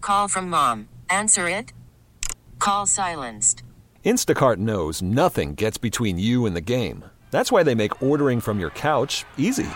Call from mom. Answer it. Call silenced. Instacart knows nothing gets between you and the game. That's why they make ordering from your couch easy.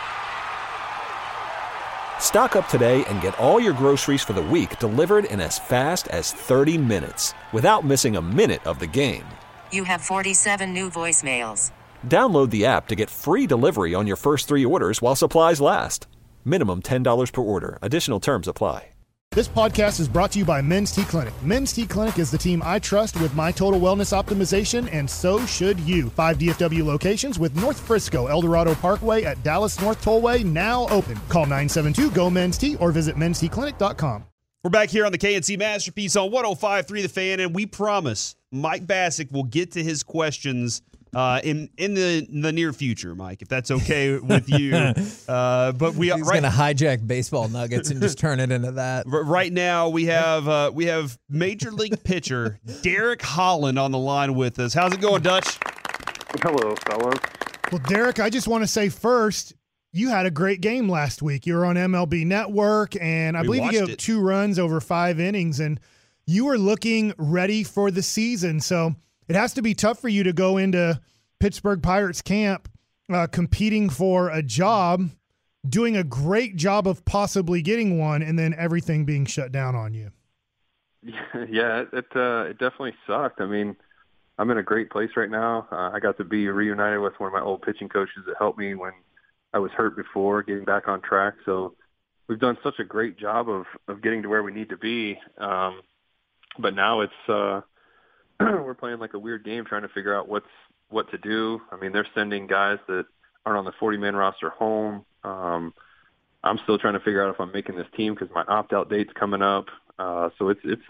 Stock up today and get all your groceries for the week delivered in as fast as 30 minutes without missing a minute of the game. You have 47 new voicemails. Download the app to get free delivery on your first 3 orders while supplies last. Minimum $10 per order. Additional terms apply. This podcast is brought to you by Men's T Clinic. Men's T Clinic is the team I trust with my total wellness optimization, and so should you. 5 DFW locations with North Frisco, El Dorado Parkway at Dallas North Tollway now open. Call 972-GO-MEN'S-T or visit mensteclinic.com. We're back here on the KNC Masterpiece on 105.3 The Fan, and we promise Mike Bassick will get to his questions in the near future, Mike, if that's okay with you. But he's going to hijack baseball nuggets and just turn it into that. Right now, we have Major League pitcher Derek Holland on the line with us. How's it going, Dutch? Hello, fellas. Well, Derek, I just want to say first, you had a great game last week. You were on MLB Network, and I believe you gave 2 runs over 5 innings, and you were looking ready for the season. So it has to be tough for you to go into Pittsburgh Pirates camp competing for a job, doing a great job of possibly getting one, and then everything being shut down on you. Yeah, it definitely sucked. I mean, I'm in a great place right now. I got to be reunited with one of my old pitching coaches that helped me when I was hurt before, getting back on track. So we've done such a great job of getting to where we need to be. But now it's we're playing like a weird game trying to figure out what to do. I mean, they're sending guys that aren't on the 40-man roster home. I'm still trying to figure out if I'm making this team because my opt-out date's coming up. So it's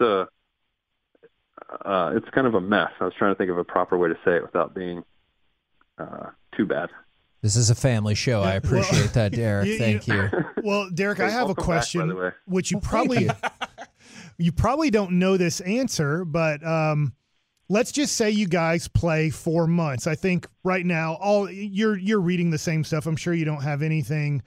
kind of a mess. I was trying to think of a proper way to say it without being too bad. This is a family show. I appreciate that, Derek. Thank you. Well, Derek, I have a question, back, by the way. which you probably don't know this answer, but let's just say you guys play 4 months. I think right now, you're reading the same stuff. I'm sure you don't have anything,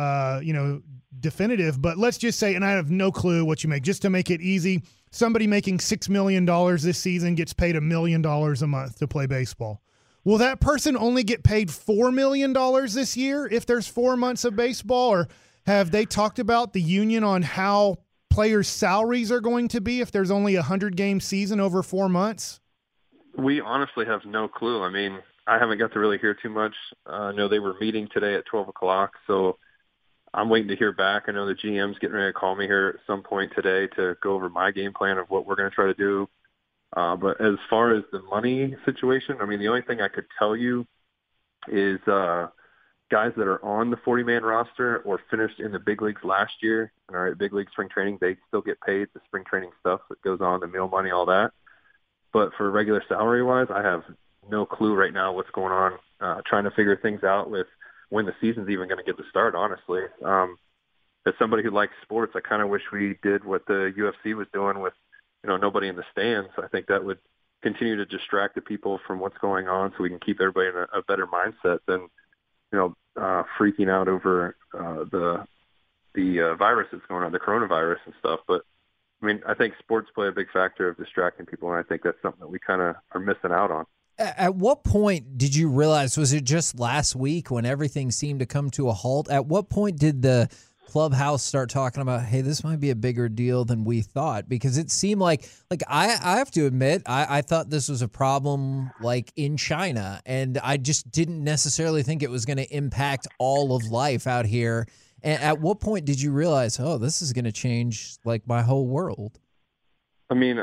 definitive. But let's just say, and I have no clue what you make. Just to make it easy, somebody making $6 million this season gets paid $1 million a month to play baseball. Will that person only get paid $4 million this year if there's 4 months of baseball? Or have they talked about the union on how players' salaries are going to be if there's only a 100-game season over 4 months? We honestly have no clue. I mean, I haven't got to really hear too much. I know they were meeting today at 12 o'clock, so I'm waiting to hear back. I know the GM's getting ready to call me here at some point today to go over my game plan of what we're going to try to do. But as far as the money situation, I mean, the only thing I could tell you is guys that are on the 40-man roster or finished in the big leagues last year and are at big league spring training, they still get paid the spring training stuff that goes on, the meal money, all that. But for regular salary-wise, I have no clue right now what's going on, trying to figure things out with when the season's even going to get to start, honestly. As somebody who likes sports, I kind of wish we did what the UFC was doing with, nobody in the stands. I think that would continue to distract the people from what's going on so we can keep everybody in a better mindset than, freaking out over the virus that's going on, the coronavirus and stuff. But, I mean, I think sports play a big factor of distracting people, and I think that's something that we kind of are missing out on. At what point did you realize, was it just last week when everything seemed to come to a halt? At what point did the clubhouse start talking about, hey, this might be a bigger deal than we thought? Because it seemed like I have to admit, I thought this was a problem like in China, and I just didn't necessarily think it was going to impact all of life out here. And at what point did you realize, oh, this is going to change like my whole world? I mean,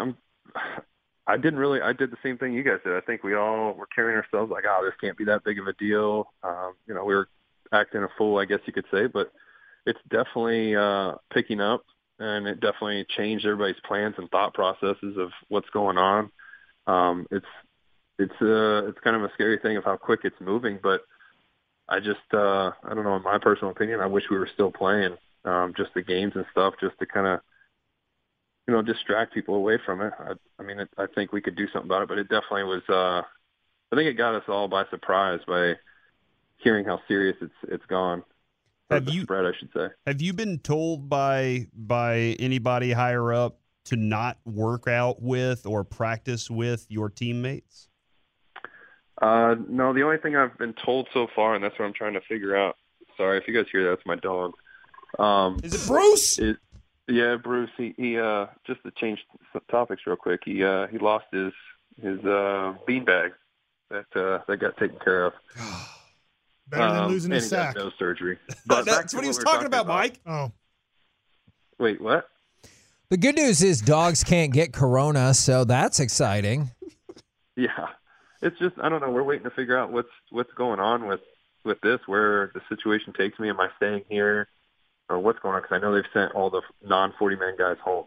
I did the same thing you guys did. I think we all were carrying ourselves like, oh, this can't be that big of a deal. We were acting a fool, I guess you could say, but it's definitely picking up, and it definitely changed everybody's plans and thought processes of what's going on. It's kind of a scary thing of how quick it's moving, but I just, I don't know, in my personal opinion, I wish we were still playing just the games and stuff just to kind of, distract people away from it. I think we could do something about it, but it definitely was, I think it got us all by surprise by hearing how serious it's gone. spread, I should say. Have you been told by anybody higher up to not work out with or practice with your teammates? No, the only thing I've been told so far, and that's what I'm trying to figure out. Sorry if you guys hear that, it's my dog. Is it Bruce? Yeah, Bruce. He just to change topics real quick. He lost his beanbag that got taken care of. Better than losing his sack. No surgery. But that's what he was talking about, Mike. Oh. Wait, what? The good news is dogs can't get corona, so that's exciting. Yeah. It's just, I don't know. We're waiting to figure out what's going on with this, where the situation takes me. Am I staying here or what's going on? Because I know they've sent all the non-40-man guys home.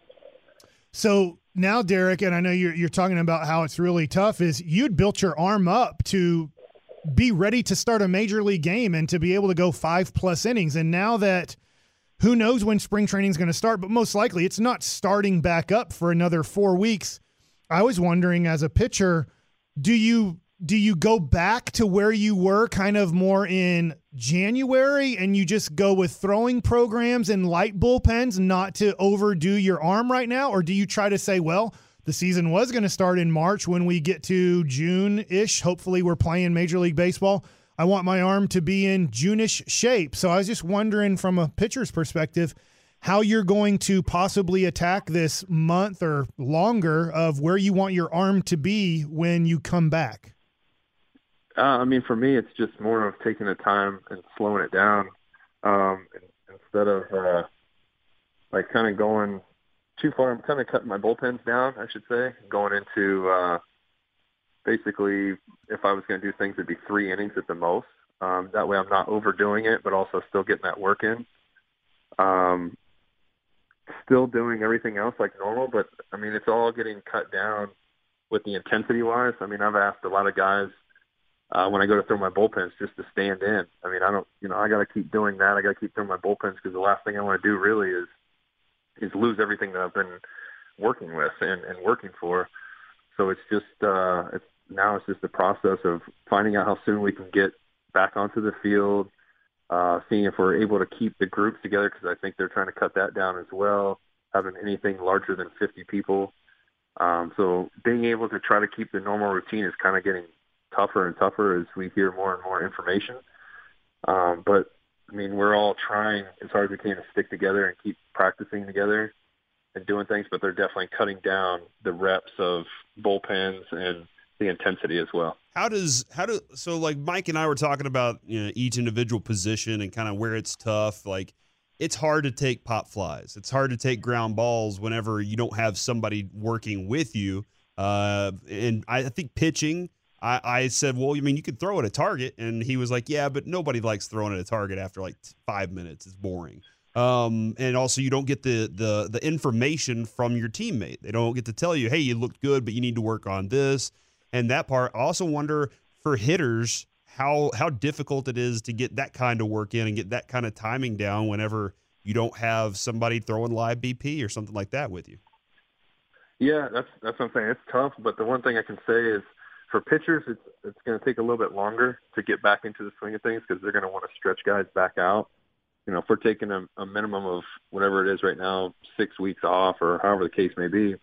So now, Derek, and I know you're talking about how it's really tough, is you'd built your arm up to be ready to start a major league game and to be able to go 5+ innings. And now that who knows when spring training is going to start, but most likely it's not starting back up for another 4 weeks. I was wondering, as a pitcher, do you go back to where you were kind of more in January and you just go with throwing programs and light bullpens not to overdo your arm right now? Or do you try to say, well, the season was going to start in March. When we get to June-ish, hopefully we're playing Major League Baseball, I want my arm to be in June-ish shape. So I was just wondering, from a pitcher's perspective, how you're going to possibly attack this month or longer of where you want your arm to be when you come back. I mean, for me, it's just more of taking the time and slowing it down instead of like kind of going too far. I'm kind of cutting my bullpens down, I should say, going into basically, if I was going to do things, it'd be 3 innings at the most. That way I'm not overdoing it, but also still getting that work in. Still doing everything else like normal, but, I mean, it's all getting cut down with the intensity-wise. I mean, I've asked a lot of guys when I go to throw my bullpens just to stand in. I mean, I got to keep doing that. I got to keep throwing my bullpens because the last thing I want to do really is lose everything that I've been working with and working for. So it's just it's just the process of finding out how soon we can get back onto the field, seeing if we're able to keep the groups together, because I think they're trying to cut that down as well, having anything larger than 50 people. So being able to try to keep the normal routine is kind of getting tougher and tougher as we hear more and more information. But, I mean, we're all trying as hard as we can to stick together and keep practicing together and doing things, but they're definitely cutting down the reps of bullpens and the intensity as well. So like Mike and I were talking about, each individual position and kind of where it's tough. Like, it's hard to take pop flies. It's hard to take ground balls whenever you don't have somebody working with you. And I think pitching, I said, well, I mean, you could throw at a target. And he was like, yeah, but nobody likes throwing at a target after like 5 minutes. It's boring. And also you don't get the information from your teammate. They don't get to tell you, hey, you looked good, but you need to work on this. And that part, I also wonder for hitters how difficult it is to get that kind of work in and get that kind of timing down whenever you don't have somebody throwing live BP or something like that with you. Yeah, that's what I'm saying. It's tough, but the one thing I can say is for pitchers, it's going to take a little bit longer to get back into the swing of things because they're going to want to stretch guys back out. If we're taking a minimum of whatever it is right now, 6 weeks off or however the case may be,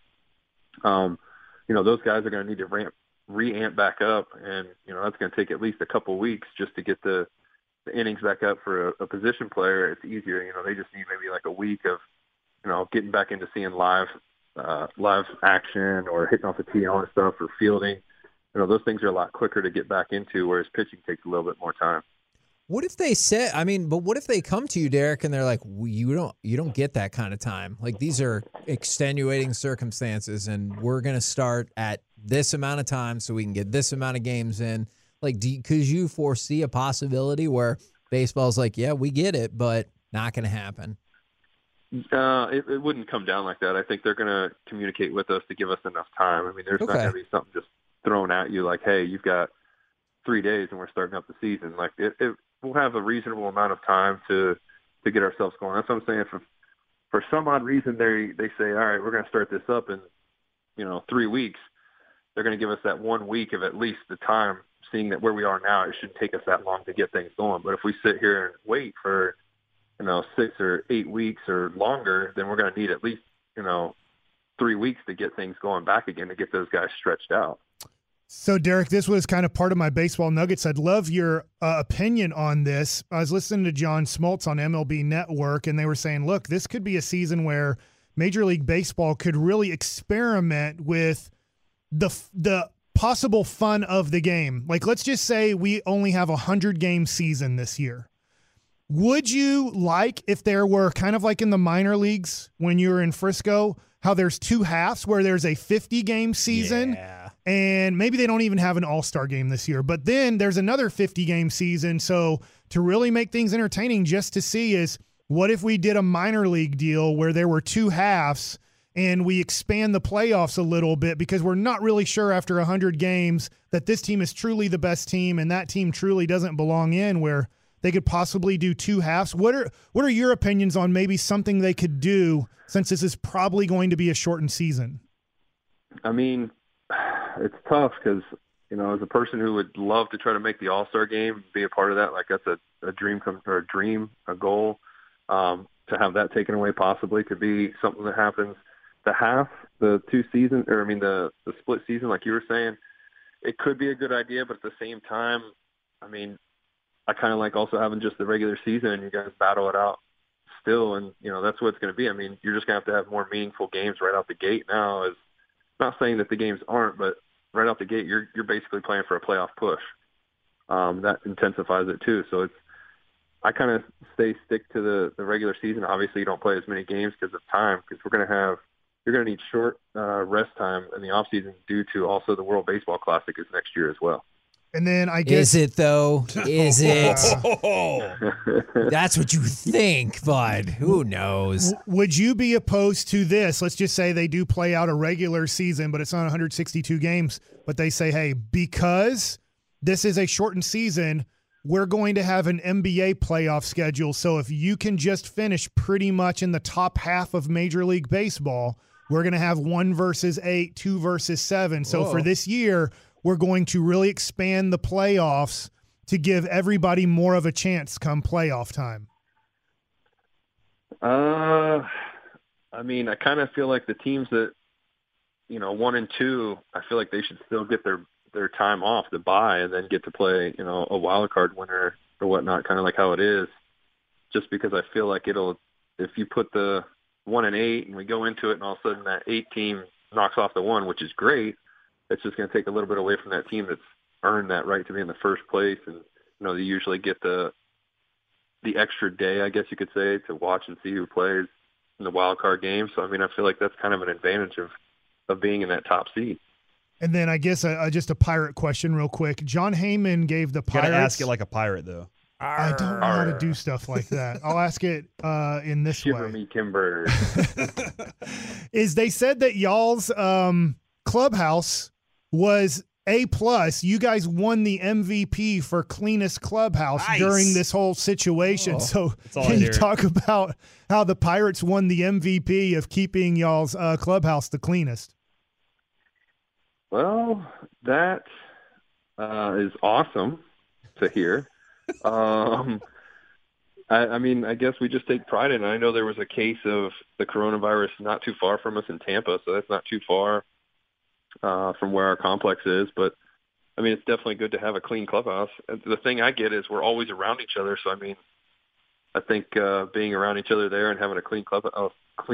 those guys are going to need to re-amp back up, and that's going to take at least a couple weeks just to get the innings back up for a position player. It's easier, they just need maybe like a week of getting back into seeing live action or hitting off the tee and all that stuff, or fielding. Those things are a lot quicker to get back into, whereas pitching takes a little bit more time. What if they said, but what if they come to you, Derek, and they're like, you don't get that kind of time. Like, these are extenuating circumstances, and we're going to start at this amount of time so we can get this amount of games in. Like, could you foresee a possibility where baseball's like, yeah, we get it, but not going to happen? It wouldn't come down like that. I think they're going to communicate with us to give us enough time. I mean, there's not going to be something just thrown at you like, hey, you've got 3 days and we're starting up the season. Like, we'll have a reasonable amount of time to get ourselves going. That's what I'm saying. If for some odd reason they say, all right, we're going to start this up in 3 weeks, they're going to give us that 1 week of at least the time. Seeing that where we are now, it shouldn't take us that long to get things going. But if we sit here and wait for 6 or 8 weeks or longer, then we're going to need at least 3 weeks to get things going back again, to get those guys stretched out. So, Derek, this was kind of part of my baseball nuggets. I'd love your opinion on this. I was listening to John Smoltz on MLB Network, and they were saying, look, this could be a season where Major League Baseball could really experiment with the possible fun of the game. Like, let's just say we only have a 100-game season this year. Would you like if there were kind of like in the minor leagues when you were in Frisco, how there's 2 halves where there's a 50-game season and maybe they don't even have an all-star game this year, but then there's another 50-game season. So to really make things entertaining, just to see is what if we did a minor league deal where there were 2 halves and we expand the playoffs a little bit, because we're not really sure after 100 games that this team is truly the best team and that team truly doesn't belong in, where they could possibly do 2 halves. What are your opinions on maybe something they could do, since this is probably going to be a shortened season? I mean, it's tough because, as a person who would love to try to make the All-Star game, be a part of that, like that's a goal. To have that taken away possibly could be something that happens. The split season, like you were saying, it could be a good idea, but at the same time, I mean, I kind of like also having just the regular season and you guys battle it out still, and that's what it's going to be. I mean, you're just going to have more meaningful games right out the gate now. Is not saying that the games aren't, but right out the gate, you're basically playing for a playoff push. That intensifies it too. So I kind of stick to the regular season. Obviously, you don't play as many games because of time, because you're going to need short rest time in the off season due to also the World Baseball Classic is next year as well. And then I guess... Is it, though? Is it? That's what you think, bud. Who knows? Would you be opposed to this? Let's just say they do play out a regular season, but it's not 162 games. But they say, hey, because this is a shortened season, we're going to have an NBA playoff schedule. So if you can just finish pretty much in the top half of Major League Baseball, we're going to have 1 versus 8, 2 versus 7. So for this year, we're going to really expand the playoffs to give everybody more of a chance come playoff time. I mean, I kind of feel like the teams that, 1 and 2, I feel like they should still get their time off to bye and then get to play, a wild card winner or whatnot, kind of like how it is, just because I feel like if you put the 1 and 8 and we go into it and all of a sudden that 8 team knocks off the 1, which is great, it's just going to take a little bit away from that team that's earned that right to be in the first place. And, they usually get the extra day, I guess you could say, to watch and see who plays in the wild card game. So, I mean, I feel like that's kind of an advantage of being in that top seed. And then I guess just a Pirate question real quick. John Heyman gave the Pirates. You got to ask it like a pirate, though. I don't know how to do stuff like that. I'll ask it in this Shiver way. me timber. Is they said that y'all's clubhouse was A+. You guys won the MVP for cleanest clubhouse during this whole situation. So can you talk about how the Pirates won the MVP of keeping y'all's clubhouse the cleanest? Well, that is awesome to hear. I mean, I guess we just take pride in it. I know there was a case of the coronavirus not too far from us in Tampa, so that's not too far from where our complex is. But, I mean, it's definitely good to have a clean clubhouse. The thing I get is we're always around each other. So, I mean, I think being around each other there and having a clean clubhouse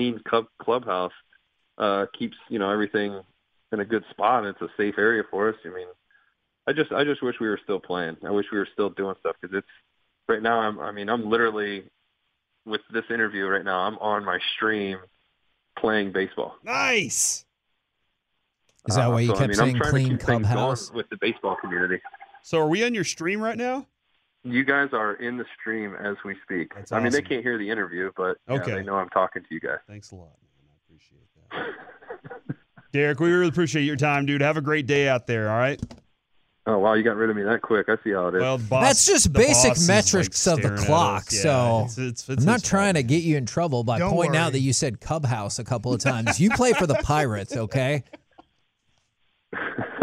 keeps, everything in a good spot. And it's a safe area for us. I mean, I just wish we were still playing. I wish we were still doing stuff, because it's right now. I'm literally with this interview right now. I'm on my stream playing baseball. Nice. Is that why you kept saying clean clubhouse with the baseball community? So are we on your stream right now? You guys are in the stream as we speak. That's awesome. I mean, they can't hear the interview, but they know I'm talking to you guys. Thanks a lot, man. I appreciate that. Derek, we really appreciate your time, dude. Have a great day out there, all right? Oh, wow, you got rid of me that quick. I see how it is. Well, that's just basic metrics of the clock. Yeah, so it's I'm not trying to get you in trouble by pointing out that you said Cub House a couple of times. You play for the Pirates, okay?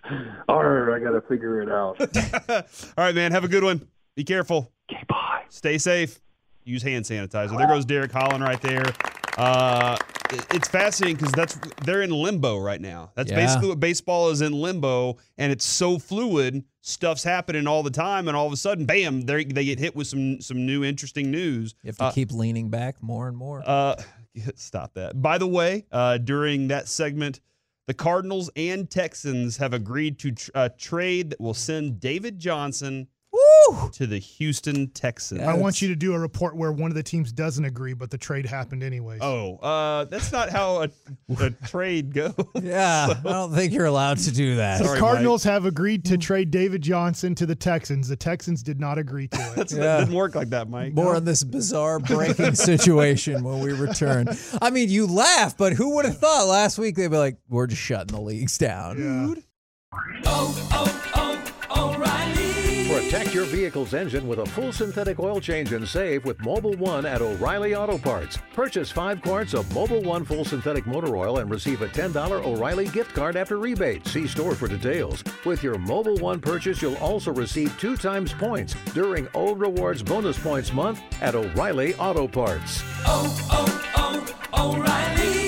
All right, I got to figure it out. All right, man. Have a good one. Be careful. Okay, bye. Stay safe. Use hand sanitizer. There goes Derek Holland right there. It's fascinating because they're in limbo right now. That's basically what baseball is, in limbo, and it's so fluid. Stuff's happening all the time, and all of a sudden, bam, they get hit with some new interesting news. You have to keep leaning back more and more. Stop that. By the way, during that segment, the Cardinals and Texans have agreed to a trade that will send David Johnson to the Houston Texans. I want you to do a report where one of the teams doesn't agree, but the trade happened anyways. Oh, that's not how a trade goes. Yeah, I don't think you're allowed to do that. The Cardinals have agreed to trade David Johnson to the Texans. The Texans did not agree to it. That didn't work like that, Mike. More on this bizarre breaking situation when we return. I mean, you laugh, but who would have thought last week they'd be like, we're just shutting the leagues down. Yeah. O'Reilly. Protect your vehicle's engine with a full synthetic oil change and save with Mobil 1 at O'Reilly Auto Parts. Purchase 5 quarts of Mobil 1 full synthetic motor oil and receive a $10 O'Reilly gift card after rebate. See store for details. With your Mobil 1 purchase, you'll also receive 2 times points during Old Rewards Bonus Points Month at O'Reilly Auto Parts. O'Reilly.